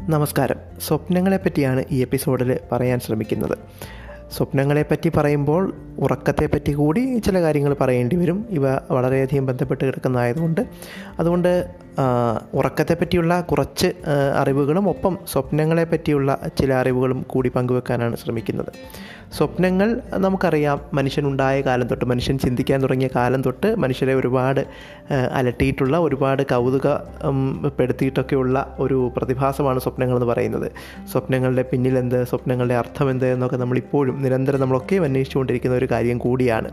നമസ്കാരം. സ്വപ്നങ്ങളെപ്പറ്റിയാണ് ഈ എപ്പിസോഡിൽ പറയാൻ ശ്രമിക്കുന്നത്. സ്വപ്നങ്ങളെപ്പറ്റി പറയുമ്പോൾ ഉറക്കത്തെപ്പറ്റി കൂടി ചില കാര്യങ്ങൾ പറയേണ്ടി വരും. ഇവ വളരെയധികം ബന്ധപ്പെട്ട് കിടക്കുന്നതായതുകൊണ്ട് ഉറക്കത്തെപ്പറ്റിയുള്ള കുറച്ച് അറിവുകളും ഒപ്പം സ്വപ്നങ്ങളെ പറ്റിയുള്ള ചില അറിവുകളും കൂടി പങ്കുവെക്കാനാണ് ശ്രമിക്കുന്നത്. സ്വപ്നങ്ങൾ നമുക്കറിയാം, മനുഷ്യനുണ്ടായ കാലം തൊട്ട്, മനുഷ്യൻ ചിന്തിക്കാൻ തുടങ്ങിയ കാലം തൊട്ട് മനുഷ്യരെ ഒരുപാട് അലട്ടിയിട്ടുള്ള, ഒരുപാട് കൗതുകപ്പെടുത്തിയിട്ടൊക്കെയുള്ള ഒരു പ്രതിഭാസമാണ് സ്വപ്നങ്ങളെന്ന് പറയുന്നത്. സ്വപ്നങ്ങളുടെ പിന്നിലെന്ത്, സ്വപ്നങ്ങളുടെ അർത്ഥമെന്ത് എന്നൊക്കെ നമ്മളിപ്പോഴും നിരന്തരം നമ്മളൊക്കെ അന്വേഷിച്ചുകൊണ്ടിരിക്കുന്ന ഒരു കാര്യം കൂടിയാണ്.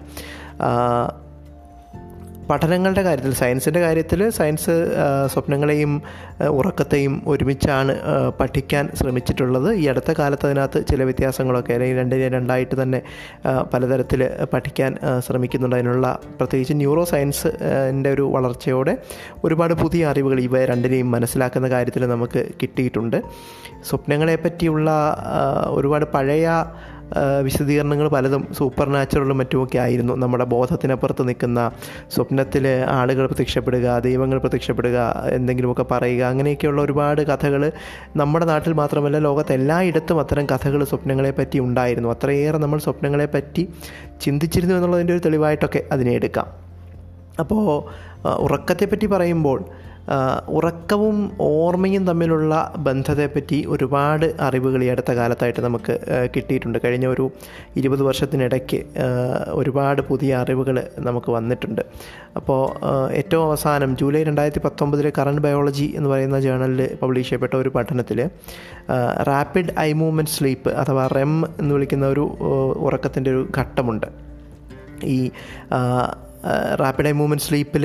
പഠനങ്ങളുടെ കാര്യത്തിൽ, സയൻസിൻ്റെ കാര്യത്തിൽ സയൻസ് സ്വപ്നങ്ങളെയും ഉറക്കത്തെയും ഒരുമിച്ചാണ് പഠിക്കാൻ ശ്രമിച്ചിട്ടുള്ളത്. ഈ അടുത്ത കാലത്ത് അതിനകത്ത് ചില വ്യത്യാസങ്ങളൊക്കെ, അല്ലെങ്കിൽ രണ്ടിനെ രണ്ടായിട്ട് തന്നെ പലതരത്തിൽ പഠിക്കാൻ ശ്രമിക്കുന്നുണ്ട്. അതിനുള്ള പ്രത്യേകിച്ച് ന്യൂറോ സയൻസിൻ്റെ ഒരു വളർച്ചയോടെ ഒരുപാട് പുതിയ അറിവുകൾ ഇവ രണ്ടിനെയും മനസ്സിലാക്കുന്ന കാര്യത്തിൽ നമുക്ക് കിട്ടിയിട്ടുണ്ട്. സ്വപ്നങ്ങളെ പറ്റിയുള്ള ഒരുപാട് പഴയ വിശദീകരണങ്ങൾ പലതും സൂപ്പർ നാച്ചുറലും മറ്റുമൊക്കെ ആയിരുന്നു. നമ്മുടെ ബോധത്തിനപ്പുറത്ത് നിൽക്കുന്ന, സ്വപ്നത്തിൽ ആളുകൾ പ്രത്യക്ഷപ്പെടുക, ദൈവങ്ങൾ പ്രത്യക്ഷപ്പെടുക, എന്തെങ്കിലുമൊക്കെ പറയുക, അങ്ങനെയൊക്കെയുള്ള ഒരുപാട് കഥകൾ നമ്മുടെ നാട്ടിൽ മാത്രമല്ല ലോകത്തെല്ലായിടത്തും അത്തരം കഥകൾ സ്വപ്നങ്ങളെപ്പറ്റി ഉണ്ടായിരുന്നു. അത്രയേറെ നമ്മൾ സ്വപ്നങ്ങളെപ്പറ്റി ചിന്തിച്ചിരുന്നു എന്നുള്ളതിൻ്റെ ഒരു തെളിവായിട്ടൊക്കെ അതിനെ എടുക്കാം. അപ്പോൾ ഉറക്കത്തെപ്പറ്റി പറയുമ്പോൾ ഉറക്കവും ഓർമ്മയും തമ്മിലുള്ള ബന്ധത്തെപ്പറ്റി ഒരുപാട് അറിവുകൾ ഈ അടുത്ത കാലത്തായിട്ട് നമുക്ക് കിട്ടിയിട്ടുണ്ട്. കഴിഞ്ഞ ഒരു 20 വർഷത്തിനിടയ്ക്ക് ഒരുപാട് പുതിയ അറിവുകൾ നമുക്ക് വന്നിട്ടുണ്ട്. അപ്പോൾ ഏറ്റവും അവസാനം ജൂലൈ 2019 കറണ്ട് ബയോളജി എന്ന് പറയുന്ന ജേണലിൽ പബ്ലിഷ് ചെയ്യപ്പെട്ട ഒരു പഠനത്തിൽ റാപ്പിഡ് ഐ മൂവ്മെൻറ്റ് സ്ലീപ്പ് അഥവാ REM എന്ന് വിളിക്കുന്ന ഒരു ഉറക്കത്തിൻ്റെ ഒരു ഘട്ടമുണ്ട്. ഈ റാപ്പിഡ് ഐ മൂവ്മെൻറ്റ് സ്ലീപ്പിൽ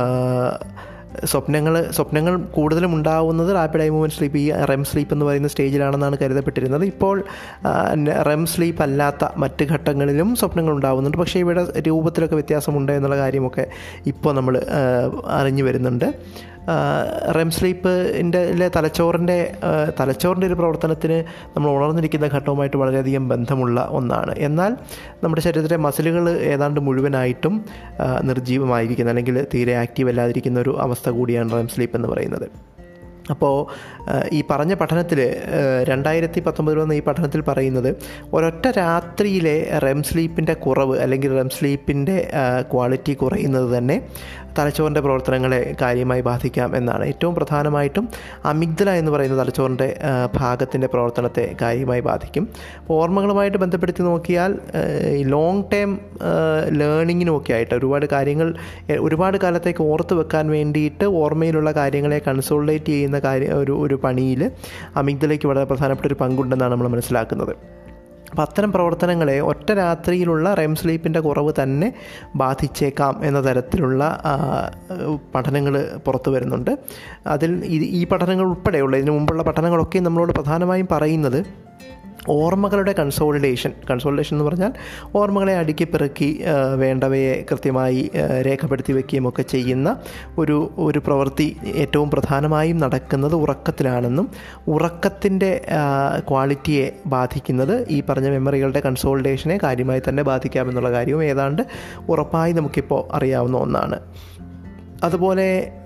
സ്വപ്നങ്ങൾ കൂടുതലും ഉണ്ടാവുന്നത് റാപ്പിഡ് ഐ മൂവ്മെൻറ്റ് സ്ലീപ്പ്, ഈ REM സ്ലീപ്പ് എന്ന് പറയുന്ന സ്റ്റേജിലാണെന്നാണ് കരുതപ്പെട്ടിരുന്നത്. ഇപ്പോൾ REM സ്ലീപ്പ് അല്ലാത്ത മറ്റ് ഘട്ടങ്ങളിലും സ്വപ്നങ്ങൾ ഉണ്ടാവുന്നുണ്ട്. പക്ഷേ ഇവിടെ രൂപത്തിലൊക്കെ വ്യത്യാസമുണ്ട് എന്നുള്ള കാര്യമൊക്കെ ഇപ്പോൾ നമ്മൾ അറിഞ്ഞു വരുന്നുണ്ട്. REM സ്ലീപ്പിൻ്റെ തലച്ചോറിൻ്റെ ഒരു പ്രവർത്തനത്തിന് നമ്മൾ ഉണർന്നിരിക്കുന്ന ഘട്ടവുമായിട്ട് വളരെയധികം ബന്ധമുള്ള ഒന്നാണ്. എന്നാൽ നമ്മുടെ ശരീരത്തിലെ മസിലുകൾ ഏതാണ്ട് മുഴുവനായിട്ടും നിർജ്ജീവമായിരിക്കുന്ന, അല്ലെങ്കിൽ തീരെ ആക്റ്റീവ് അല്ലാതിരിക്കുന്ന ഒരു അവസ്ഥ കൂടിയാണ് REM സ്ലീപ്പ് എന്ന് പറയുന്നത്. അപ്പോൾ ഈ പറഞ്ഞ പഠനത്തിൽ 2019 വന്ന ഈ പഠനത്തിൽ പറയുന്നത് ഒരൊറ്റ രാത്രിയിലെ REM സ്ലീപ്പിൻ്റെ കുറവ്, അല്ലെങ്കിൽ REM സ്ലീപ്പിൻ്റെ ക്വാളിറ്റി കുറയുന്നത് തന്നെ തലച്ചോറിൻ്റെ പ്രവർത്തനങ്ങളെ കാര്യമായി ബാധിക്കാം എന്നാണ്. ഏറ്റവും പ്രധാനമായിട്ടും അമിഗ്ദല എന്ന് പറയുന്ന തലച്ചോറിൻ്റെ ഭാഗത്തിൻ്റെ പ്രവർത്തനത്തെ കാര്യമായി ബാധിക്കും. ഓർമ്മകളുമായിട്ട് ബന്ധപ്പെടുത്തി നോക്കിയാൽ ഈ ലോങ് ടേം ലേണിങ്ങിനുമൊക്കെ ആയിട്ട് ഒരുപാട് കാലത്തേക്ക് ഓർത്ത് വെക്കാൻ വേണ്ടിയിട്ട് ഓർമ്മയിലുള്ള കാര്യങ്ങളെ കൺസോളിഡേറ്റ് ചെയ്യുന്ന ഒരു പണിയിൽ അമിഗ്ദലയ്ക്ക് വളരെ പ്രധാനപ്പെട്ട ഒരു പങ്കുണ്ടെന്നാണ് നമ്മൾ മനസ്സിലാക്കുന്നത്. അപ്പോൾ അത്തരം പ്രവർത്തനങ്ങളെ ഒറ്റ രാത്രിയിലുള്ള REM സ്ലീപ്പിൻ്റെ കുറവ് തന്നെ ബാധിച്ചേക്കാം എന്ന തരത്തിലുള്ള പഠനങ്ങൾ പുറത്തു വരുന്നുണ്ട്. അതിൽ ഈ പഠനങ്ങൾ ഉൾപ്പെടെയുള്ള ഇതിനു മുമ്പുള്ള പഠനങ്ങളൊക്കെ നമ്മളോട് പ്രധാനമായും പറയുന്നത് ഓർമ്മകളുടെ കൺസോളിഡേഷൻ എന്ന് പറഞ്ഞാൽ ഓർമ്മകളെ അടുക്കി പെറുക്കി വേണ്ടവയെ കൃത്യമായി രേഖപ്പെടുത്തി വയ്ക്കുകയും ഒക്കെ ചെയ്യുന്ന ഒരു പ്രവൃത്തി ഏറ്റവും പ്രധാനമായും നടക്കുന്നത് ഉറക്കത്തിലാണെന്നും, ഉറക്കത്തിൻ്റെ ക്വാളിറ്റിയെ ബാധിക്കുന്നത് ഈ പറഞ്ഞ മെമ്മറികളുടെ കൺസോളിഡേഷനെ കാര്യമായി തന്നെ ബാധിക്കാമെന്നുള്ള കാര്യവും ഏതാണ്ട് ഉറപ്പായി നമുക്കിപ്പോൾ അറിയാവുന്ന ഒന്നാണ്. അതുപോലെ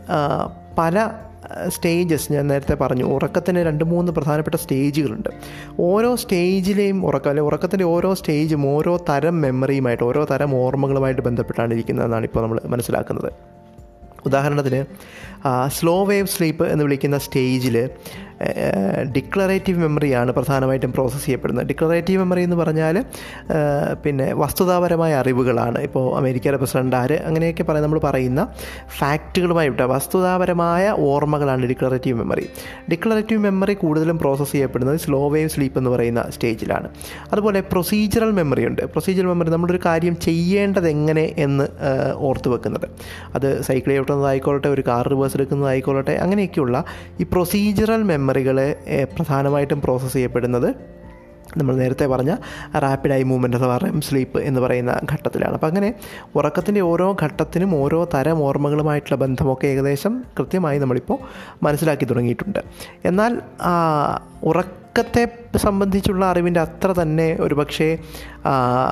പല സ്റ്റേജസ്, ഞാൻ നേരത്തെ പറഞ്ഞു, ഉറക്കത്തിന് 2-3 പ്രധാനപ്പെട്ട സ്റ്റേജുകളുണ്ട്. ഓരോ സ്റ്റേജിലെയും ഉറക്കത്തിൻ്റെ ഓരോ സ്റ്റേജും ഓരോ തരം മെമ്മറിയുമായിട്ട്, ഓരോ തരം ഓർമ്മകളുമായിട്ട് ബന്ധപ്പെട്ടാണ് ഇരിക്കുന്നതെന്നാണ് ഇപ്പോൾ നമ്മൾ മനസ്സിലാക്കുന്നത്. ഉദാഹരണത്തിന് സ്ലോ വേവ് സ്ലീപ്പ് എന്ന് വിളിക്കുന്ന സ്റ്റേജിൽ ഡിക്ലറേറ്റീവ് മെമ്മറിയാണ് പ്രധാനമായിട്ടും പ്രോസസ്സ് ചെയ്യപ്പെടുന്നത്. ഡിക്ലറേറ്റീവ് മെമ്മറി എന്ന് പറഞ്ഞാൽ പിന്നെ വസ്തുതാപരമായ അറിവുകളാണ്. ഇപ്പോൾ അമേരിക്കയുടെ പ്രസിഡന്റ് ആര്, അങ്ങനെയൊക്കെ നമ്മൾ പറയുന്ന ഫാക്റ്റുകളുമായിട്ട് വസ്തുതാപരമായ ഓർമ്മകളാണ് ഡിക്ലറേറ്റീവ് മെമ്മറി. ഡിക്ലറേറ്റീവ് മെമ്മറി കൂടുതലും പ്രോസസ്സ് ചെയ്യപ്പെടുന്നത് സ്ലോ വേവ് സ്ലീപ്പ് എന്ന് പറയുന്ന സ്റ്റേജിലാണ്. അതുപോലെ പ്രൊസീജറൽ മെമ്മറി ഉണ്ട്. പ്രൊസീജറൽ മെമ്മറി നമ്മളൊരു കാര്യം ചെയ്യേണ്ടത് എങ്ങനെ എന്ന് ഓർത്ത് വെക്കുന്നത്. അത് സൈക്കിൾ ചവിട്ടുന്നതായിക്കോട്ടെ, ഒരു കാർ റിവേഴ്സ് എടുക്കുന്നതായിക്കോട്ടെ, അങ്ങനെയൊക്കെയുള്ള ഈ പ്രൊസീജറൽ മെമ്മറികളെ പ്രധാനമായിട്ടും പ്രോസസ്സ് ചെയ്യപ്പെടുന്നത് നമ്മൾ നേരത്തെ പറഞ്ഞ റാപ്പിഡ് ഐ മൂവ്മെൻറ്റ് അഥവാ REM സ്ലീപ്പ് എന്ന് പറയുന്ന ഘട്ടത്തിലാണ്. അപ്പം അങ്ങനെ ഉറക്കത്തിൻ്റെ ഓരോ ഘട്ടത്തിനും ഓരോ തരം ഓർമ്മകളുമായിട്ടുള്ള ബന്ധമൊക്കെ ഏകദേശം കൃത്യമായി നമ്മളിപ്പോൾ മനസ്സിലാക്കി തുടങ്ങിയിട്ടുണ്ട്. എന്നാൽ ഉറക്കത്തെ സംബന്ധിച്ചുള്ള അറിവിൻ്റെ അത്ര തന്നെ ഒരുപക്ഷേ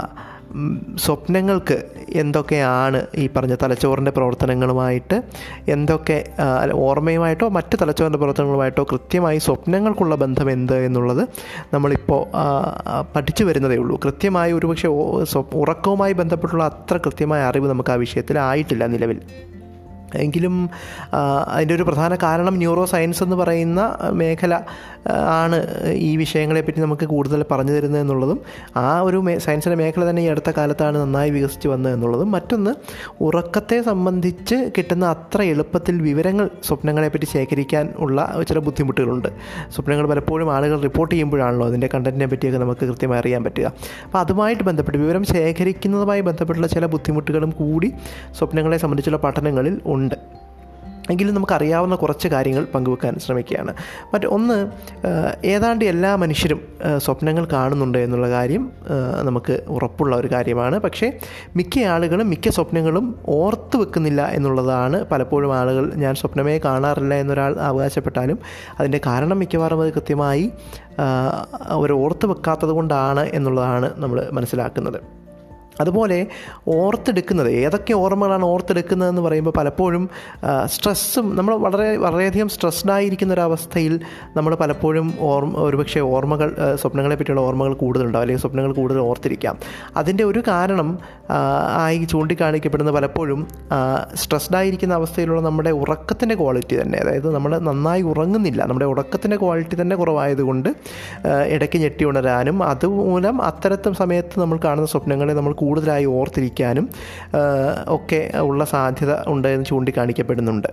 സ്വപ്നങ്ങൾക്ക് എന്തൊക്കെയാണ് ഈ പറഞ്ഞ തലച്ചോറിൻ്റെ പ്രവർത്തനങ്ങളുമായിട്ട് എന്തൊക്കെ ഓർമ്മയുമായിട്ടോ മറ്റ് തലച്ചോറിൻ്റെ പ്രവർത്തനങ്ങളുമായിട്ടോ കൃത്യമായി സ്വപ്നങ്ങൾക്കുള്ള ബന്ധം എന്ത് എന്നുള്ളത് നമ്മളിപ്പോൾ പഠിച്ചു വരുന്നതേ ഉള്ളൂ. കൃത്യമായി ഒരുപക്ഷെ ഉറക്കവുമായി ബന്ധപ്പെട്ടുള്ള അത്ര കൃത്യമായ അറിവ് നമുക്ക് ആ വിഷയത്തിൽ ആയിട്ടില്ല നിലവിൽ. എങ്കിലും അതിൻ്റെ ഒരു പ്രധാന കാരണം ന്യൂറോ സയൻസ് എന്ന് പറയുന്ന മേഖല ആണ് ഈ വിഷയങ്ങളെപ്പറ്റി നമുക്ക് കൂടുതൽ പറഞ്ഞു തരുന്നത് എന്നുള്ളതും ആ ഒരു സയൻസിൻ്റെ മേഖല തന്നെ ഈ അടുത്ത കാലത്താണ് നന്നായി വികസിച്ച് വന്നത് എന്നുള്ളതും. മറ്റൊന്ന്, ഉറക്കത്തെ സംബന്ധിച്ച് കിട്ടുന്ന അത്ര എളുപ്പത്തിൽ വിവരങ്ങൾ സ്വപ്നങ്ങളെപ്പറ്റി ശേഖരിക്കാൻ ഉള്ള ചില ബുദ്ധിമുട്ടുകളുണ്ട്. സ്വപ്നങ്ങൾ പലപ്പോഴും ആളുകൾ റിപ്പോർട്ട് ചെയ്യുമ്പോഴാണല്ലോ അതിൻ്റെ കണ്ടൻറ്റിനെ പറ്റിയൊക്കെ നമുക്ക് കൃത്യമായി അറിയാൻ പറ്റുക. അപ്പോൾ അതുമായിട്ട് ബന്ധപ്പെട്ട് വിവരം ശേഖരിക്കുന്നതുമായി ബന്ധപ്പെട്ടുള്ള ചില ബുദ്ധിമുട്ടുകളും കൂടി സ്വപ്നങ്ങളെ സംബന്ധിച്ചുള്ള പഠനങ്ങളിൽ ഉണ്ട്. എങ്കിലും നമുക്കറിയാവുന്ന കുറച്ച് കാര്യങ്ങൾ പങ്കുവെക്കാൻ ശ്രമിക്കുകയാണ്. ഒന്ന്, ഏതാണ്ട് എല്ലാ മനുഷ്യരും സ്വപ്നങ്ങൾ കാണുന്നുണ്ട് എന്നുള്ള കാര്യം നമുക്ക് ഉറപ്പുള്ള ഒരു കാര്യമാണ്. പക്ഷേ മിക്ക ആളുകളും മിക്ക സ്വപ്നങ്ങളും ഓർത്ത് വെക്കുന്നില്ല എന്നുള്ളതാണ് പലപ്പോഴും ആളുകൾ ഞാൻ സ്വപ്നമേ കാണാറില്ല എന്നൊരാൾ അവകാശപ്പെട്ടാലും അതിൻ്റെ കാരണം മിക്കവാറും അത് കൃത്യമായി അവർ ഓർത്ത് വെക്കാത്തത് കൊണ്ടാണ് എന്നുള്ളതാണ് നമ്മൾ മനസ്സിലാക്കുന്നത്. അതുപോലെ ഓർത്തെടുക്കുന്നത്, ഏതൊക്കെ ഓർമ്മകളാണ് ഓർത്തെടുക്കുന്നതെന്ന് പറയുമ്പോൾ പലപ്പോഴും സ്ട്രെസ്സും നമ്മൾ വളരെയധികം സ്ട്രെസ്ഡായിരിക്കുന്ന ഒരവസ്ഥയിൽ നമ്മൾ പലപ്പോഴും ഒരുപക്ഷെ ഓർമ്മകൾ സ്വപ്നങ്ങളെ പറ്റിയുള്ള ഓർമ്മകൾ കൂടുതലുണ്ടാവും, അല്ലെങ്കിൽ സ്വപ്നങ്ങൾ കൂടുതൽ ഓർത്തിരിക്കാം. അതിൻ്റെ ഒരു കാരണം ആയി ചൂണ്ടിക്കാണിക്കപ്പെടുന്നത് പലപ്പോഴും സ്ട്രെസ്ഡായിരിക്കുന്ന അവസ്ഥയിലുള്ള നമ്മുടെ ഉറക്കത്തിൻ്റെ ക്വാളിറ്റി തന്നെ, അതായത് നമ്മൾ നന്നായി ഉറങ്ങുന്നില്ല, നമ്മുടെ ഉറക്കത്തിൻ്റെ ക്വാളിറ്റി തന്നെ കുറവായതുകൊണ്ട് ഇടയ്ക്ക് ഞെട്ടി ഉണരാനും അതുമൂലം അത്തരത്തിൽ സമയത്ത് നമ്മൾ കാണുന്ന സ്വപ്നങ്ങളെ നമ്മൾ കൂടുതലായി ഓർത്തിരിക്കാനും ഒക്കെ ഉള്ള സാധ്യത ഉണ്ടെന്ന് ചൂണ്ടിക്കാണിക്കപ്പെടുന്നുണ്ട്.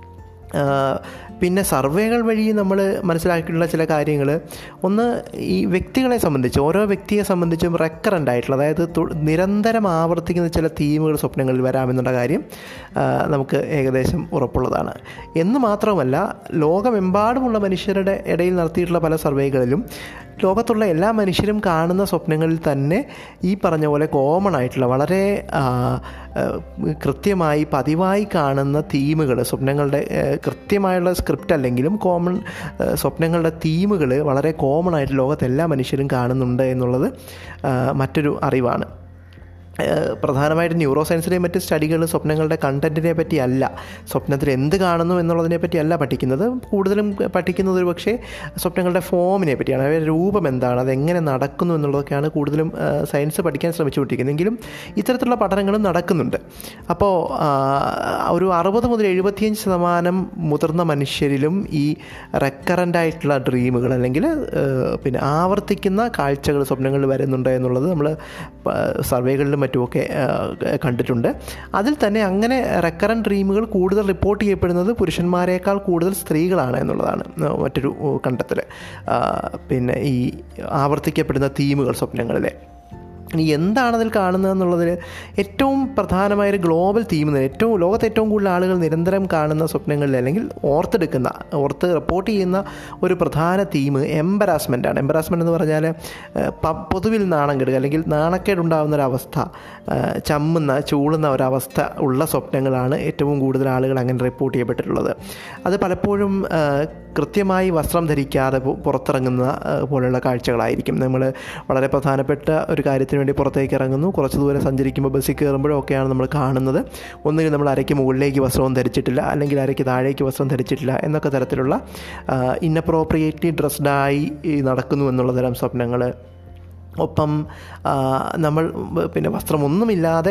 പിന്നെ സർവേകൾ വഴി നമ്മൾ മനസ്സിലാക്കിയിട്ടുള്ള ചില കാര്യങ്ങൾ, ഒന്ന്, ഈ വ്യക്തികളെ സംബന്ധിച്ച് ഓരോ വ്യക്തിയെ സംബന്ധിച്ചും റെക്കറൻ്റ് ആയിട്ടുള്ള, അതായത് നിരന്തരം ആവർത്തിക്കുന്ന ചില തീമുകൾ സ്വപ്നങ്ങളിൽ വരാമെന്നുള്ള കാര്യം നമുക്ക് ഏകദേശം ഉറപ്പുള്ളതാണ്. എന്ന് മാത്രമല്ല, ലോകമെമ്പാടുമുള്ള മനുഷ്യരുടെ ഇടയിൽ നടത്തിയിട്ടുള്ള പല സർവേകളിലും ലോകത്തുള്ള എല്ലാ മനുഷ്യരും കാണുന്ന സ്വപ്നങ്ങളിൽ തന്നെ ഈ പറഞ്ഞ പോലെ കോമൺ ആയിട്ടുള്ള വളരെ കൃത്യമായി പതിവായി കാണുന്ന തീമുകൾ, സ്വപ്നങ്ങളുടെ കൃത്യമായുള്ള സ്ക്രിപ്റ്റ് അല്ലെങ്കിലും സ്വപ്നങ്ങളുടെ തീമുകൾ വളരെ കോമൺ ആയിട്ട് ലോകത്ത് എല്ലാ മനുഷ്യരും കാണുന്നുണ്ട് എന്നുള്ളത് മറ്റൊരു അറിവാണ്. പ്രധാനമായിട്ടും ന്യൂറോ സയൻസിലെയും മറ്റ് സ്റ്റഡികൾ സ്വപ്നങ്ങളുടെ കണ്ടൻറ്റിനെ പറ്റിയല്ല, സ്വപ്നത്തിൽ എന്ത് കാണുന്നു എന്നുള്ളതിനെ പറ്റിയല്ല പഠിക്കുന്നത്. കൂടുതലും പഠിക്കുന്നത് ഒരു പക്ഷേ സ്വപ്നങ്ങളുടെ ഫോമിനെ പറ്റിയാണ്, അവരുടെ രൂപം എന്താണ്, അതെങ്ങനെ നടക്കുന്നു എന്നുള്ളതൊക്കെയാണ് കൂടുതലും സയൻസ് പഠിക്കാൻ ശ്രമിച്ചുകൊണ്ടിരിക്കുന്നതെങ്കിലും ഇത്തരത്തിലുള്ള പഠനങ്ങളും നടക്കുന്നുണ്ട്. അപ്പോൾ ഒരു 60 മുതൽ 75% മുതിർന്ന മനുഷ്യരിലും ഈ റെക്കറൻ്റായിട്ടുള്ള ഡ്രീമുകൾ അല്ലെങ്കിൽ പിന്നെ ആവർത്തിക്കുന്ന കാഴ്ചകൾ സ്വപ്നങ്ങളിൽ വരുന്നുണ്ട് എന്നുള്ളത് നമ്മൾ സർവേകളിലും മറ്റുമൊക്കെ കണ്ടിട്ടുണ്ട്. അതിൽ തന്നെ അങ്ങനെ റെക്കറൻറ്റ് ഡ്രീമുകൾ കൂടുതൽ റിപ്പോർട്ട് ചെയ്യപ്പെടുന്നത് പുരുഷന്മാരെക്കാൾ കൂടുതൽ സ്ത്രീകളാണ് എന്നുള്ളതാണ് മറ്റൊരു കണ്ടെത്തൽ. പിന്നെ ഈ ആവർത്തിക്കപ്പെടുന്ന തീമുകൾ സ്വപ്നങ്ങളിലെ ഇനി എന്താണതിൽ കാണുന്നതെന്നുള്ളതിൽ ഏറ്റവും പ്രധാനമായൊരു ഗ്ലോബൽ തീം, ലോകത്ത് ഏറ്റവും കൂടുതൽ ആളുകൾ നിരന്തരം കാണുന്ന സ്വപ്നങ്ങളിൽ അല്ലെങ്കിൽ ഓർത്ത് റിപ്പോർട്ട് ചെയ്യുന്ന ഒരു പ്രധാന തീം എംബറാസ്മെൻ്റ് ആണ്. എംബറാസ്മെൻ്റ് എന്ന് പറഞ്ഞാൽ പൊതുവിൽ നാണം കെടുക അല്ലെങ്കിൽ നാണക്കേടുണ്ടാകുന്നൊരവസ്ഥ, ചൂളുന്ന ഒരവസ്ഥ ഉള്ള സ്വപ്നങ്ങളാണ് ഏറ്റവും കൂടുതൽ ആളുകൾ അങ്ങനെ റിപ്പോർട്ട് ചെയ്യപ്പെട്ടിട്ടുള്ളത്. അത് പലപ്പോഴും കൃത്യമായി വസ്ത്രം ധരിക്കാതെ പുറത്തിറങ്ങുന്ന പോലെയുള്ള കാഴ്ചകളായിരിക്കും. നമ്മൾ വളരെ പ്രധാനപ്പെട്ട ഒരു കാര്യത്തിന് വേണ്ടി പുറത്തേക്ക് ഇറങ്ങുന്നു, കുറച്ച് ദൂരം സഞ്ചരിക്കുമ്പോൾ ബസ്സിൽ കയറുമ്പോഴൊക്കെയാണ് നമ്മൾ കാണുന്നത് ഒന്നുകിൽ നമ്മൾ അരയ്ക്ക് മുകളിലേക്ക് വസ്ത്രവും ധരിച്ചിട്ടില്ല അല്ലെങ്കിൽ അരയ്ക്ക് താഴേക്ക് വസ്ത്രം ധരിച്ചിട്ടില്ല എന്നൊക്കെ തരത്തിലുള്ള ഇന്നപ്രോപ്രിയേറ്റ്ലി ഡ്രസ്ഡായി നടക്കുന്നു എന്നുള്ള തരം സ്വപ്നങ്ങൾ. ഒപ്പം നമ്മൾ പിന്നെ വസ്ത്രമൊന്നുമില്ലാതെ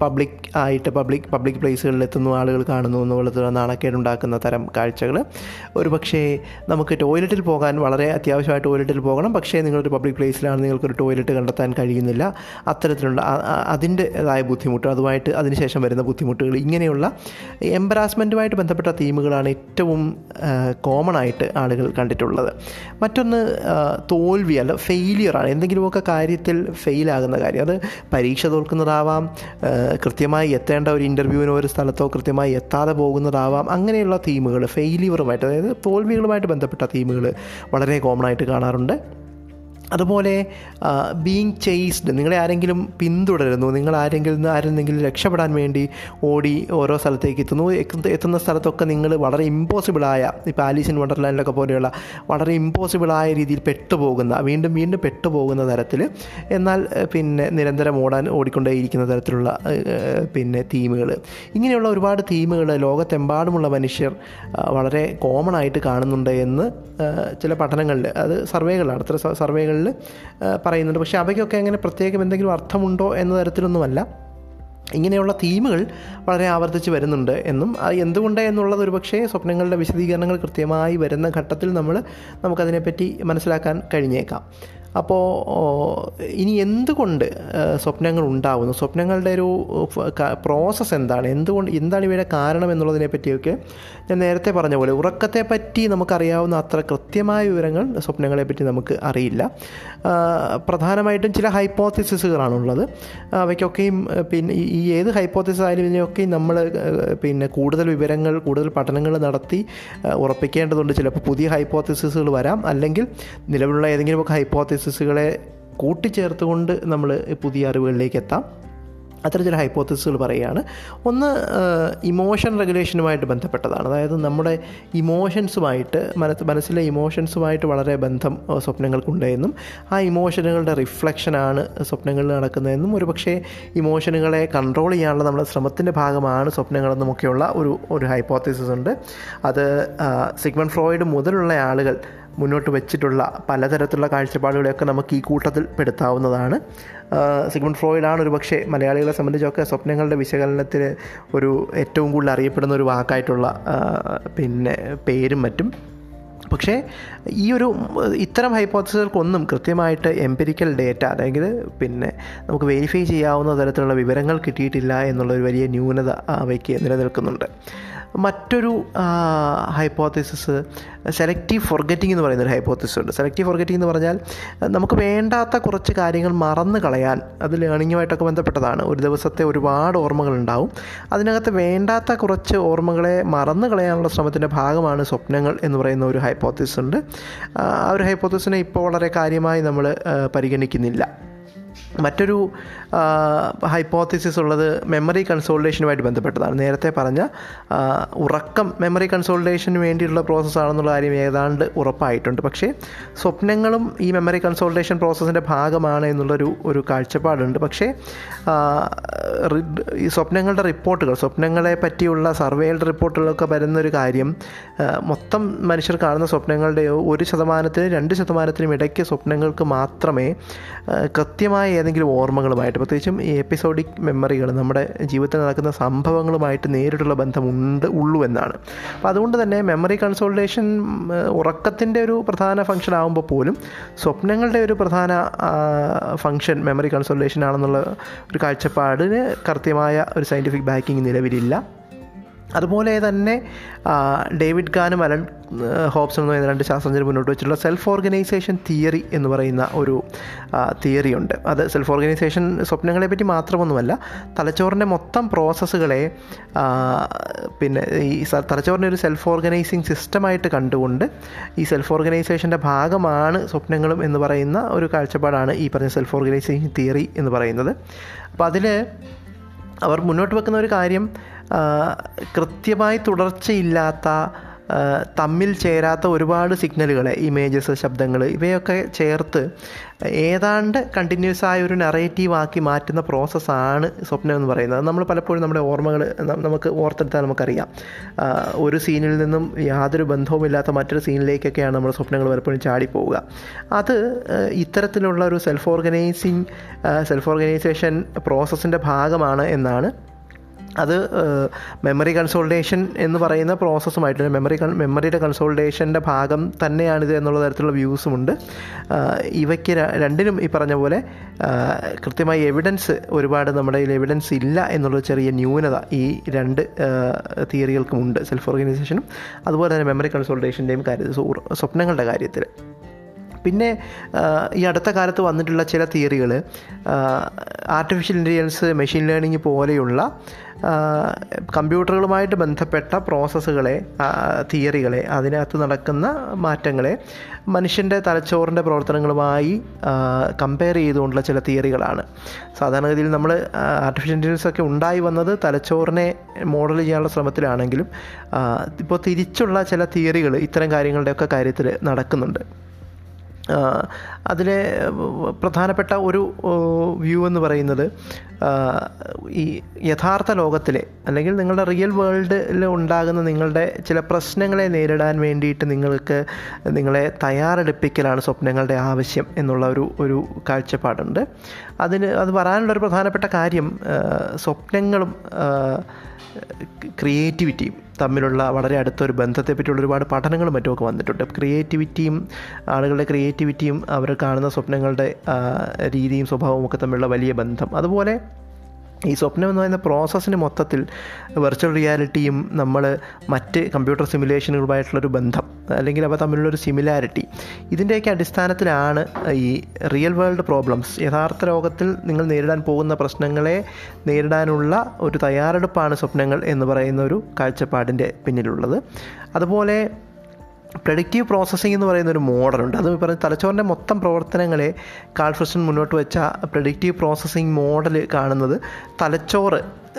പബ്ലിക് പ്ലേസുകളിൽ എത്തുന്നു, ആളുകൾ കാണുന്നു എന്നുള്ള നാണക്കേടുണ്ടാക്കുന്ന തരം കാഴ്ചകൾ. ഒരു പക്ഷേ നമുക്ക് ടോയ്ലറ്റിൽ പോകാൻ വളരെ അത്യാവശ്യമായി ടോയ്ലറ്റിൽ പോകണം, പക്ഷേ നിങ്ങളൊരു പബ്ലിക് പ്ലേസിലാണ്, നിങ്ങൾക്കൊരു ടോയ്ലറ്റ് കണ്ടെത്താൻ കഴിയുന്നില്ല, അത്തരത്തിലുള്ള അതിൻ്റെതായ ബുദ്ധിമുട്ട്, അതിനുശേഷം വരുന്ന ബുദ്ധിമുട്ടുകൾ, ഇങ്ങനെയുള്ള എംബറാസ്മെൻറ്റുമായിട്ട് ബന്ധപ്പെട്ട തീമുകളാണ് ഏറ്റവും കോമൺ ആയിട്ട് ആളുകൾ കണ്ടിട്ടുള്ളത്. മറ്റൊന്ന് തോൽവി അല്ല ഫെയിലിയറാണ്, എന്തെങ്കിലുമൊക്കെ കാര്യത്തിൽ ഫെയിലാകുന്ന കാര്യം. അത് പരീക്ഷ തോൽക്കുന്നതാവാം, കൃത്യമായി എത്തേണ്ട ഒരു ഇൻ്റർവ്യൂവിനോ ഒരു സ്ഥലത്തോ കൃത്യമായി എത്താതെ പോകുന്നതാവാം. അങ്ങനെയുള്ള തീമുകൾ ഫെയിലിയറുമായിട്ട്, അതായത് തോൽവികളുമായിട്ട് ബന്ധപ്പെട്ട തീമുകൾ വളരെ കോമൺ ആയിട്ട് കാണാറുണ്ട്. അതുപോലെ ബീയിങ് ചേസ്ഡ്, നിങ്ങളെ ആരെങ്കിലും പിന്തുടരുന്നു, നിങ്ങൾ ആരെങ്കിലും രക്ഷപ്പെടാൻ വേണ്ടി ഓടി ഓരോ സ്ഥലത്തേക്ക് എത്തുന്ന സ്ഥലത്തൊക്കെ നിങ്ങൾ വളരെ ഇമ്പോസിബിളായ, ഇപ്പോൾ ആലീസ് ഇൻ വണ്ടർലാൻഡിലൊക്കെ പോലെയുള്ള വളരെ ഇമ്പോസിബിളായ രീതിയിൽ പെട്ടുപോകുന്ന, വീണ്ടും വീണ്ടും പെട്ടുപോകുന്ന തരത്തിൽ, എന്നാൽ പിന്നെ നിരന്തരം ഓടിക്കൊണ്ടേയിരിക്കുന്ന തരത്തിലുള്ള തീമുകൾ, ഇങ്ങനെയുള്ള ഒരുപാട് തീമുകൾ ലോകത്തെമ്പാടുമുള്ള മനുഷ്യർ വളരെ കോമൺ ആയിട്ട് കാണുന്നുണ്ട് എന്ന് ചില പഠനങ്ങളിൽ, അത് സർവേകളാണ്, അത്ര സർവേകളിൽ പറയുന്നുണ്ട്. പക്ഷേ അവയ്ക്കൊക്കെ അങ്ങനെ പ്രത്യേകം എന്തെങ്കിലും അർത്ഥമുണ്ടോ എന്ന തരത്തിലൊന്നുമല്ല. ഇങ്ങനെയുള്ള തീമുകൾ വളരെ ആവർത്തിച്ച് വരുന്നുണ്ട് എന്നും എന്തുകൊണ്ട് എന്നുള്ളത് ഒരുപക്ഷേ സ്വപ്നങ്ങളുടെ വിശദീകരണങ്ങൾ കൃത്യമായി വരുന്ന ഘട്ടത്തിൽ നമുക്കതിനെപ്പറ്റി മനസ്സിലാക്കാൻ കഴിഞ്ഞേക്കാം. അപ്പോൾ ഇനി എന്തുകൊണ്ട് സ്വപ്നങ്ങൾ ഉണ്ടാവുന്നു, സ്വപ്നങ്ങളുടെ ഒരു പ്രോസസ്സ് എന്താണ്, എന്താണ് ഇവയുടെ കാരണം എന്നുള്ളതിനെ പറ്റിയൊക്കെ ഞാൻ നേരത്തെ പറഞ്ഞ പോലെ ഉറക്കത്തെപ്പറ്റി നമുക്കറിയാവുന്ന അത്ര കൃത്യമായ വിവരങ്ങൾ സ്വപ്നങ്ങളെപ്പറ്റി നമുക്ക് അറിയില്ല. പ്രധാനമായിട്ടും ചില ഹൈപ്പോത്തിസിസുകളാണുള്ളത്. അവയ്ക്കൊക്കെയും ഈ ഏത് ഹൈപ്പോത്തിസിസ് ആയാലും ഇതിനെയൊക്കെയും നമ്മൾ കൂടുതൽ പഠനങ്ങൾ നടത്തി ഉറപ്പിക്കേണ്ടതുണ്ട്. ചിലപ്പോൾ പുതിയ ഹൈപ്പോത്തിസിസുകൾ വരാം, അല്ലെങ്കിൽ നിലവിലുള്ള ഏതെങ്കിലുമൊക്കെ ഹൈപ്പോത്തിസിസുകളെ കൂട്ടിച്ചേർത്തുകൊണ്ട് നമ്മൾ പുതിയ അറിവുകളിലേക്ക് എത്താം. അത്തരത്തിലുള്ള ഹൈപ്പോത്തിസിസുകൾ പറയുകയാണ്. ഒന്ന് ഇമോഷൻ റെഗുലേഷനുമായിട്ട് ബന്ധപ്പെട്ടതാണ്. അതായത് നമ്മുടെ ഇമോഷൻസുമായിട്ട്, മനസ്സിലെ ഇമോഷൻസുമായിട്ട് വളരെ ബന്ധം സ്വപ്നങ്ങൾക്കുണ്ടെന്നും ആ ഇമോഷനുകളുടെ റിഫ്ലക്ഷനാണ് സ്വപ്നങ്ങളിൽ നടക്കുന്നതെന്നും ഒരുപക്ഷെ ഇമോഷനുകളെ കൺട്രോൾ ചെയ്യാനുള്ള നമ്മുടെ ശ്രമത്തിൻ്റെ ഭാഗമാണ് സ്വപ്നങ്ങളെന്നുമൊക്കെയുള്ള ഒരു ഹൈപ്പോത്തിസിസ് ഉണ്ട്. അത് സിഗ്മണ്ട് ഫ്രോയിഡ് മുതലുള്ള ആളുകൾ മുന്നോട്ട് വെച്ചിട്ടുള്ള പലതരത്തിലുള്ള കാഴ്ചപ്പാടുകളെയൊക്കെ നമുക്ക് ഈ കൂട്ടത്തിൽ പെടുത്താവുന്നതാണ്. സിഗ്മണ്ട് ഫ്രോയിഡാണ് ഒരുപക്ഷെ മലയാളികളെ സംബന്ധിച്ചൊക്കെ സ്വപ്നങ്ങളുടെ വിശകലനത്തിൽ ഏറ്റവും കൂടുതൽ അറിയപ്പെടുന്ന ഒരു വാക്കായിട്ടുള്ള പേരും മറ്റും. പക്ഷേ ഇത്തരം ഹൈപ്പോത്തിസുകൾക്കൊന്നും കൃത്യമായിട്ട് എംപിരിക്കൽ ഡേറ്റ, അതായത് നമുക്ക് വെരിഫൈ ചെയ്യാവുന്ന തരത്തിലുള്ള വിവരങ്ങൾ കിട്ടിയിട്ടില്ല എന്നുള്ളൊരു വലിയ ന്യൂനത അവയ്ക്ക് നിലനിൽക്കുന്നുണ്ട്. മറ്റൊരു ഹൈപ്പോത്തിസിസ് സെലക്റ്റീവ് ഫോർഗെറ്റിംഗ് എന്ന് പറയുന്നൊരു ഹൈപ്പോത്തിസിസ് ഉണ്ട്. സെലക്റ്റീവ് ഫോർഗെറ്റിംഗ് എന്ന് പറഞ്ഞാൽ നമുക്ക് വേണ്ടാത്ത കുറച്ച് കാര്യങ്ങൾ മറന്നു കളയാൻ, അത് ലേണിങ്ങുമായിട്ടൊക്കെ ബന്ധപ്പെട്ടതാണ്. ഒരു ദിവസത്തെ ഒരുപാട് ഓർമ്മകളുണ്ടാവും, അതിനകത്ത് വേണ്ടാത്ത കുറച്ച് ഓർമ്മകളെ മറന്നു കളയാനുള്ള ശ്രമത്തിൻ്റെ ഭാഗമാണ് സ്വപ്നങ്ങൾ എന്ന് പറയുന്ന ഒരു ഹൈപ്പോത്തിസിസ് ഉണ്ട്. ആ ഒരു ഹൈപ്പോത്തിസിനെ ഇപ്പോൾ വളരെ കാര്യമായി നമ്മൾ പരിഗണിക്കുന്നില്ല. മറ്റൊരു ഹൈപ്പോത്തിസിസ് ഉള്ളത് മെമ്മറി കൺസോളിഡേഷനുമായിട്ട് ബന്ധപ്പെട്ടതാണ്. നേരത്തെ പറഞ്ഞ ഉറക്കം മെമ്മറി കൺസോളിഡേഷന് വേണ്ടിയിട്ടുള്ള പ്രോസസ്സാണെന്നുള്ള കാര്യം ഏതാണ്ട് ഉറപ്പായിട്ടുണ്ട്. പക്ഷേ സ്വപ്നങ്ങളും ഈ മെമ്മറി കൺസോളിഡേഷൻ പ്രോസസ്സിൻ്റെ ഭാഗമാണ് എന്നുള്ളൊരു കാഴ്ചപ്പാടുണ്ട്. പക്ഷേ ഈ സ്വപ്നങ്ങളുടെ റിപ്പോർട്ടുകൾ, സ്വപ്നങ്ങളെ പറ്റിയുള്ള സർവേയുടെ റിപ്പോർട്ടുകളൊക്കെ വരുന്നൊരു കാര്യം, മൊത്തം മനുഷ്യർ കാണുന്ന സ്വപ്നങ്ങളുടെ 1%-2% ഇടയ്ക്ക് സ്വപ്നങ്ങൾക്ക് മാത്രമേ കൃത്യമായ ഏതെങ്കിലും ഓർമ്മകളുമായിട്ട്, പ്രത്യേകിച്ചും ഈ എപ്പിസോഡിക് മെമ്മറികൾ, നമ്മുടെ ജീവിതത്തിൽ നടക്കുന്ന സംഭവങ്ങളുമായിട്ട് നേരിട്ടുള്ള ഉള്ളൂ എന്നാണ്. അപ്പോൾ അതുകൊണ്ട് തന്നെ മെമ്മറി കൺസോളിഡേഷൻ ഉറക്കത്തിൻ്റെ ഒരു പ്രധാന ഫംഗ്ഷൻ ആകുമ്പോൾ പോലും സ്വപ്നങ്ങളുടെ ഒരു പ്രധാന ഫംഗ്ഷൻ മെമ്മറി കൺസോളിഡേഷൻ ആണെന്നുള്ള ഒരു കാഴ്ചപ്പാടിന് കൃത്യമായ ഒരു സയൻറ്റിഫിക് ബാക്കിംഗ് നിലവിലില്ല. അതുപോലെ തന്നെ ഡേവിഡ് കാനും അലൻ ഹോബ്സൺ എന്ന് പറയുന്ന 2 ശാസ്ത്രജ്ഞർ മുന്നോട്ട് വെച്ചിട്ടുള്ള സെൽഫ് ഓർഗനൈസേഷൻ തിയറി എന്ന് പറയുന്ന ഒരു തിയറിയുണ്ട്. അത് സെൽഫ് ഓർഗനൈസേഷൻ സ്വപ്നങ്ങളെ പറ്റി മാത്രമൊന്നുമല്ല, തലച്ചോറിൻ്റെ മൊത്തം പ്രോസസ്സുകളെ ഈ തലച്ചോറിനെ ഒരു സെൽഫ് ഓർഗനൈസിങ് സിസ്റ്റമായിട്ട് കണ്ടുകൊണ്ട് ഈ സെൽഫ് ഓർഗനൈസേഷൻ്റെ ഭാഗമാണ് സ്വപ്നങ്ങളും എന്ന് പറയുന്ന ഒരു കാഴ്ചപ്പാടാണ് ഈ പറഞ്ഞ സെൽഫ് ഓർഗനൈസേഷൻ തിയറി എന്ന് പറയുന്നത്. അപ്പോൾ അതിൽ അവർ മുന്നോട്ട് വെക്കുന്ന ഒരു കാര്യം, കൃത്യമായി തുടർച്ചയില്ലാത്ത, തമ്മിൽ ചേരാത്ത ഒരുപാട് സിഗ്നലുകളെ, ഇമേജസ്, ശബ്ദങ്ങൾ, ഇവയൊക്കെ ചേർത്ത് ഏതാണ്ട് കണ്ടിന്യൂസ് ആയ ഒരു നറേറ്റീവ് ആക്കി മാറ്റുന്ന പ്രോസസ്സാണ് സ്വപ്നം എന്ന് പറയുന്നത്. നമ്മൾ പലപ്പോഴും നമ്മുടെ ഓർമ്മകൾ നമുക്ക് ഓർത്തെടുത്താൽ നമുക്കറിയാം, ഒരു സീനിൽ നിന്നും യാതൊരു ബന്ധവുമില്ലാത്ത മറ്റൊരു സീനിലേക്കൊക്കെയാണ് നമ്മുടെ സ്വപ്നങ്ങൾ പലപ്പോഴും ചാടിപ്പോവുക. അത് ഇത്തരത്തിലുള്ള ഒരു സെൽഫ് ഓർഗനൈസേഷൻ പ്രോസസ്സിൻ്റെ ഭാഗമാണ് എന്നാണ്. അത് മെമ്മറി കൺസോളിഡേഷൻ എന്ന് പറയുന്ന പ്രോസസ്സുമായിട്ട്, മെമ്മറിയുടെ കൺസോളിഡേഷൻ്റെ ഭാഗം തന്നെയാണിത് എന്നുള്ള തരത്തിലുള്ള വ്യൂസുമുണ്ട്. ഇവയ്ക്ക് രണ്ടിനും ഈ പറഞ്ഞ പോലെ കൃത്യമായി എവിഡൻസ്, ഒരുപാട് നമ്മുടെ കയ്യിൽ എവിഡൻസ് ഇല്ല എന്നുള്ള ചെറിയ ന്യൂനത ഈ 2 തിയറികൾക്കുമുണ്ട്, സെൽഫ് ഓർഗനൈസേഷനും അതുപോലെ തന്നെ മെമ്മറി കൺസോളിഡേഷൻ്റെയും കാര്യത്തിൽ, സ്വപ്നങ്ങളുടെ കാര്യത്തിൽ. പിന്നെ ഈ അടുത്ത കാലത്ത് വന്നിട്ടുള്ള ചില തിയറികൾ ആർട്ടിഫിഷ്യൽ ഇൻ്റലിജൻസ്, മെഷീൻ ലേണിംഗ് പോലെയുള്ള കമ്പ്യൂട്ടറുകളുമായിട്ട് ബന്ധപ്പെട്ട പ്രോസസ്സുകളെ, തിയറികളെ, അതിനകത്ത് നടക്കുന്ന മാറ്റങ്ങളെ മനുഷ്യൻ്റെ തലച്ചോറിൻ്റെ പ്രവർത്തനങ്ങളുമായി കമ്പയർ ചെയ്തുകൊണ്ടുള്ള ചില തിയറികളാണ്. സാധാരണഗതിയിൽ നമ്മൾ ആർട്ടിഫിഷ്യൽ ഇൻ്റലിജൻസ് ഒക്കെ ഉണ്ടായി വന്നത് തലച്ചോറിനെ മോഡൽ ചെയ്യാനുള്ള ശ്രമത്തിലാണെങ്കിലും ഇപ്പോൾ തിരിച്ചുള്ള ചില തിയറികൾ ഇത്തരം കാര്യങ്ങളുടെയൊക്കെ കാര്യത്തിൽ നടക്കുന്നുണ്ട്. അതിലെ പ്രധാനപ്പെട്ട ഒരു വ്യൂ എന്ന് പറയുന്നത് ഈ യഥാർത്ഥ ലോകത്തിലെ അല്ലെങ്കിൽ നിങ്ങളുടെ റിയൽ വേൾഡിൽ ഉണ്ടാകുന്ന നിങ്ങളുടെ ചില പ്രശ്നങ്ങളെ നേരിടാൻ വേണ്ടിയിട്ട് നിങ്ങളെ തയ്യാറെടുപ്പിക്കലാണ് സ്വപ്നങ്ങളുടെ ആവശ്യം എന്നുള്ള ഒരു കാഴ്ചപ്പാടുണ്ട്. അത് പറയാനുള്ളൊരു പ്രധാനപ്പെട്ട കാര്യം സ്വപ്നങ്ങളും ക്രിയേറ്റിവിറ്റിയും തമ്മിലുള്ള വളരെ അടുത്തൊരു ബന്ധത്തെപ്പറ്റിയുള്ള ഒരുപാട് പഠനങ്ങളും മറ്റുമൊക്കെ വന്നിട്ടുണ്ട്. ആളുകളുടെ ക്രിയേറ്റിവിറ്റിയും അവർ കാണുന്ന സ്വപ്നങ്ങളുടെ രീതിയും സ്വഭാവവും ഒക്കെ തമ്മിലുള്ള വലിയ ബന്ധം. അതുപോലെ ഈ സ്വപ്നം എന്ന് പറയുന്ന പ്രോസസ്സിന് മൊത്തത്തിൽ വെർച്വൽ റിയാലിറ്റിയും നമ്മൾ മറ്റ് കമ്പ്യൂട്ടർ സിമുലേഷനുകളുമായിട്ടുള്ളൊരു ബന്ധം അല്ലെങ്കിൽ അവ തമ്മിലുള്ളൊരു സിമിലാരിറ്റി, ഇതിൻ്റെയൊക്കെ അടിസ്ഥാനത്തിലാണ് ഈ റിയൽ വേൾഡ് പ്രോബ്ലംസ്, യഥാർത്ഥ ലോകത്തിൽ നിങ്ങൾ നേരിടാൻ പോകുന്ന പ്രശ്നങ്ങളെ നേരിടാനുള്ള ഒരു തയ്യാറെടുപ്പാണ് സ്വപ്നങ്ങൾ എന്ന് പറയുന്ന ഒരു കാഴ്ചപ്പാടിൻ്റെ പിന്നിലുള്ളത്. അതുപോലെ പ്രെഡിക്റ്റീവ് പ്രോസസ്സിംഗ് എന്ന് പറയുന്നൊരു മോഡലുണ്ട്. അത് പറഞ്ഞ തലച്ചോറിൻ്റെ മൊത്തം പ്രവർത്തനങ്ങളെ കാൾ ഫ്രിസ്റ്റൺ മുന്നോട്ട് വെച്ച പ്രെഡിക്റ്റീവ് പ്രോസസ്സിംഗ് മോഡൽ കാണുന്നത് തലച്ചോറ്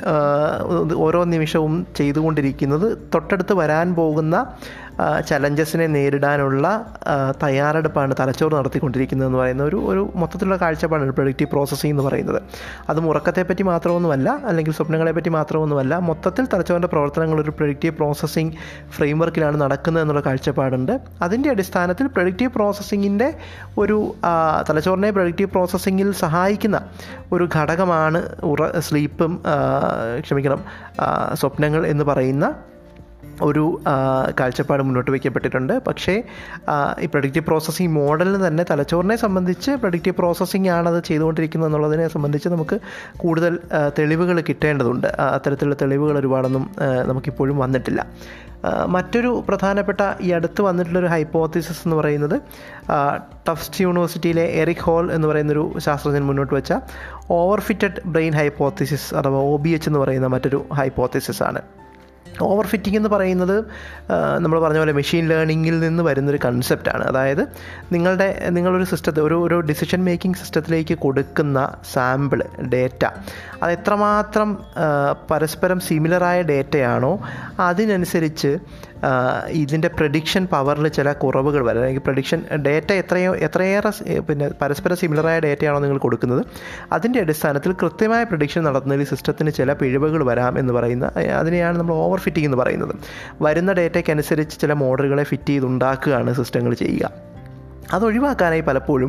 ഓരോ നിമിഷവും ചെയ്തുകൊണ്ടിരിക്കുന്നത് തൊട്ടടുത്ത് വരാൻ പോകുന്ന ചലഞ്ചസിനെ നേരിടാനുള്ള തയ്യാറെടുപ്പാണ് തലച്ചോറ് നടത്തിക്കൊണ്ടിരിക്കുന്നതെന്ന് പറയുന്ന ഒരു മൊത്തത്തിലുള്ള കാഴ്ചപ്പാടാണ് പ്രെഡിക്റ്റീവ് പ്രോസസ്സിംഗ് എന്ന് പറയുന്നത്. അതും ഉറക്കത്തെപ്പറ്റി മാത്രമൊന്നുമല്ല, അല്ലെങ്കിൽ സ്വപ്നങ്ങളെപ്പറ്റി മാത്രമൊന്നുമല്ല, മൊത്തത്തിൽ തലച്ചോറിൻ്റെ പ്രവർത്തനങ്ങൾ ഒരു പ്രെഡിക്റ്റീവ് പ്രോസസ്സിംഗ് ഫ്രെയിംവർക്കിലാണ് നടക്കുന്നത് എന്നുള്ള കാഴ്ചപ്പാടുണ്ട്. അതിൻ്റെ അടിസ്ഥാനത്തിൽ പ്രെഡിക്റ്റീവ് പ്രോസസ്സിങ്ങിൻ്റെ തലച്ചോറിനെ പ്രെഡിക്റ്റീവ് പ്രോസസ്സിങ്ങിൽ സഹായിക്കുന്ന ഒരു ഘടകമാണ് സ്വപ്നങ്ങൾ എന്ന് പറയുന്ന ഒരു കാഴ്ചപ്പാട് മുന്നോട്ട് വയ്ക്കപ്പെട്ടിട്ടുണ്ട്. പക്ഷേ ഈ പ്രെഡിക്റ്റീവ് പ്രോസസ്സിംഗ് മോഡലിന് തന്നെ തലച്ചോറിനെ സംബന്ധിച്ച് പ്രെഡിക്റ്റീവ് പ്രോസസ്സിംഗ് ആണത് ചെയ്തുകൊണ്ടിരിക്കുന്നത് എന്നുള്ളതിനെ സംബന്ധിച്ച് നമുക്ക് കൂടുതൽ തെളിവുകൾ കിട്ടേണ്ടതുണ്ട്. അത്തരത്തിലുള്ള തെളിവുകൾ ഒരുപാടൊന്നും നമുക്കിപ്പോഴും വന്നിട്ടില്ല. മറ്റൊരു പ്രധാനപ്പെട്ട ഈ അടുത്ത് വന്നിട്ടുള്ളൊരു ഹൈപ്പോത്തിസിസ് എന്ന് പറയുന്നത് ടഫ്റ്റ്സ് യൂണിവേഴ്സിറ്റിയിലെ എറിക് ഹോൾ എന്ന് പറയുന്നൊരു ശാസ്ത്രജ്ഞൻ മുന്നോട്ട് വെച്ച ഓവർ ഫിറ്റഡ് ബ്രെയിൻ ഹൈപ്പോത്തിസിസ് അഥവാ OBH എന്ന് പറയുന്ന മറ്റൊരു ഹൈപ്പോത്തിസിസ് ആണ്. ഓവർ ഫിറ്റിംഗ് എന്ന് പറയുന്നത് നമ്മൾ പറഞ്ഞ പോലെ മെഷീൻ ലേണിങ്ങിൽ നിന്ന് വരുന്നൊരു കൺസെപ്റ്റാണ്. അതായത് നിങ്ങളൊരു സിസ്റ്റത്തെ ഒരു ഡിസിഷൻ മേക്കിംഗ് സിസ്റ്റത്തിലേക്ക് കൊടുക്കുന്ന സാമ്പിൾ ഡേറ്റ അത് എത്രമാത്രം പരസ്പരം സിമിലറായ ഡേറ്റയാണോ അതിനനുസരിച്ച് ഇതിൻ്റെ പ്രഡിക്ഷൻ പവറിൽ ചില കുറവുകൾ വരും. അല്ലെങ്കിൽ പ്രഡിക്ഷൻ ഡേറ്റ എത്രയേറെ പരസ്പരം സിമിലറായ ഡേറ്റയാണോ നിങ്ങൾ കൊടുക്കുന്നത് അതിൻ്റെ അടിസ്ഥാനത്തിൽ കൃത്യമായ പ്രഡിക്ഷൻ നടത്തുന്നതിൽ സിസ്റ്റത്തിന് ചില പിഴവുകൾ വരാം എന്ന് പറയുന്ന അതിനെയാണ് നമ്മൾ ഓവർ ഫിറ്റിംഗ് എന്ന് പറയുന്നത്. വരുന്ന ഡേറ്റയ്ക്കനുസരിച്ച് ചില മോഡലുകളെ ഫിറ്റ് ചെയ്തുണ്ടാക്കുകയാണ് സിസ്റ്റങ്ങൾ ചെയ്യുക. അതൊഴിവാക്കാനായി പലപ്പോഴും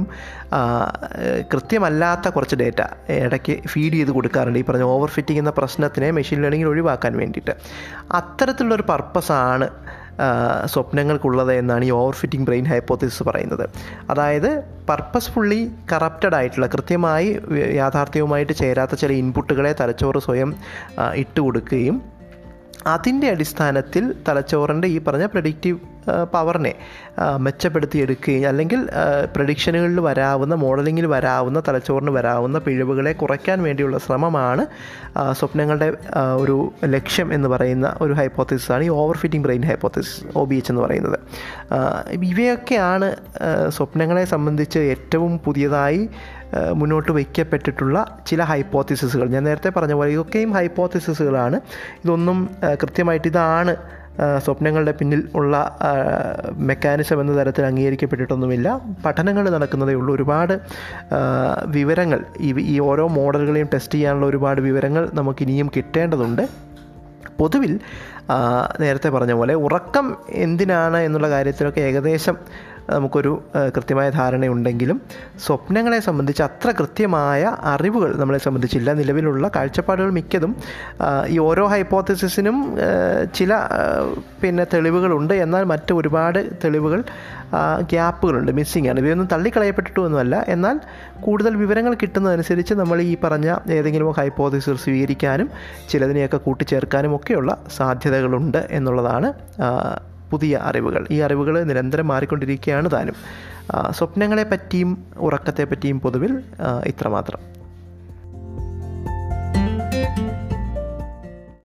കൃത്യമല്ലാത്ത കുറച്ച് ഡേറ്റ ഇടയ്ക്ക് ഫീഡ് ചെയ്ത് കൊടുക്കാറുണ്ട്, ഈ പറഞ്ഞ ഓവർ ഫിറ്റിംഗ് എന്ന പ്രശ്നത്തിനെ മെഷീൻ ലേണിങ്ങിൽ ഒഴിവാക്കാൻ വേണ്ടിയിട്ട്. അത്തരത്തിലുള്ളൊരു പർപ്പസാണ് സ്വപ്നങ്ങൾക്കുള്ളത് എന്നാണ് ഈ ഓവർ ഫിറ്റിംഗ് ബ്രെയിൻ ഹൈപ്പോത്തിസിസ് പറയുന്നത്. അതായത് പർപ്പസ്ഫുള്ളി കറപ്റ്റഡ് ആയിട്ടുള്ള, കൃത്യമായി യാഥാർത്ഥ്യവുമായിട്ട് ചേരാത്ത ചില ഇൻപുട്ടുകളെ തലച്ചോറ് സ്വയം ഇട്ടുകൊടുക്കുകയും അതിൻ്റെ അടിസ്ഥാനത്തിൽ തലച്ചോറിൻ്റെ ഈ പറഞ്ഞ പ്രെഡിക്റ്റീവ് പവറിനെ മെച്ചപ്പെടുത്തിയെടുക്കുകയും അല്ലെങ്കിൽ പ്രഡിക്ഷനുകളിൽ മോഡലിങ്ങിൽ വരാവുന്ന തലച്ചോറിന് വരാവുന്ന പിഴവുകളെ കുറയ്ക്കാൻ വേണ്ടിയുള്ള ശ്രമമാണ് സ്വപ്നങ്ങളുടെ ഒരു ലക്ഷ്യം എന്ന് പറയുന്ന ഒരു ഹൈപ്പോത്തിസിസാണ് ഈ over fitting brain hypothesis OBH എന്ന് പറയുന്നത്. ഇവയൊക്കെയാണ് സ്വപ്നങ്ങളെ സംബന്ധിച്ച് ഏറ്റവും പുതിയതായി മുന്നോട്ട് വയ്ക്കപ്പെട്ടിട്ടുള്ള ചില ഹൈപ്പോത്തിസിസുകൾ. ഞാൻ നേരത്തെ പറഞ്ഞ പോലെ ഇതൊക്കെയും ഹൈപ്പോത്തിസിസുകളാണ്. ഇതൊന്നും കൃത്യമായിട്ട് ഇതാണ് സ്വപ്നങ്ങളുടെ പിന്നിൽ ഉള്ള മെക്കാനിസം എന്ന തരത്തിൽ അംഗീകരിക്കപ്പെട്ടിട്ടൊന്നുമില്ല. പഠനങ്ങൾ നടക്കുന്നതേ ഉള്ളൂ. ഒരുപാട് വിവരങ്ങൾ ഈ ഓരോ മോഡലുകളെയും ടെസ്റ്റ് ചെയ്യാനുള്ള ഒരുപാട് വിവരങ്ങൾ നമുക്കിനിയും കിട്ടേണ്ടതുണ്ട്. പൊതുവിൽ നേരത്തെ പറഞ്ഞ പോലെ ഉറക്കം എന്തിനാണ് എന്നുള്ള കാര്യത്തിലൊക്കെ ഏകദേശം നമുക്കൊരു കൃത്യമായ ധാരണയുണ്ടെങ്കിലും സ്വപ്നങ്ങളെ സംബന്ധിച്ച് അത്ര കൃത്യമായ അറിവുകൾ നമ്മളെ സംബന്ധിച്ചില്ല. നിലവിലുള്ള കാഴ്ചപ്പാടുകൾ മിക്കതും ഈ ഓരോ ഹൈപ്പോത്തിസിസിനും ചില തെളിവുകളുണ്ട്, എന്നാൽ മറ്റ് ഒരുപാട് തെളിവുകൾ ഗ്യാപ്പുകളുണ്ട്, മിസ്സിംഗ് ആണ്. ഇവയൊന്നും തള്ളിക്കളയപ്പെട്ടിട്ടൊന്നുമല്ല. എന്നാൽ കൂടുതൽ വിവരങ്ങൾ കിട്ടുന്നതനുസരിച്ച് നമ്മൾ ഈ പറഞ്ഞ ഏതെങ്കിലും ഹൈപ്പോത്തിസിസ് സ്വീകരിക്കാനും ചിലതിനെയൊക്കെ കൂട്ടിച്ചേർക്കാനും ഒക്കെയുള്ള സാധ്യതകളുണ്ട് എന്നുള്ളതാണ് പുതിയ അറിവുകൾ. ഈ അറിവുകൾ നിരന്തരം മാറിക്കൊണ്ടിരിക്കുകയാണ് താനും. സ്വപ്നങ്ങളെ പറ്റിയും ഉറക്കത്തെ പറ്റിയും പൊതുവിൽ ഇത്രമാത്രം.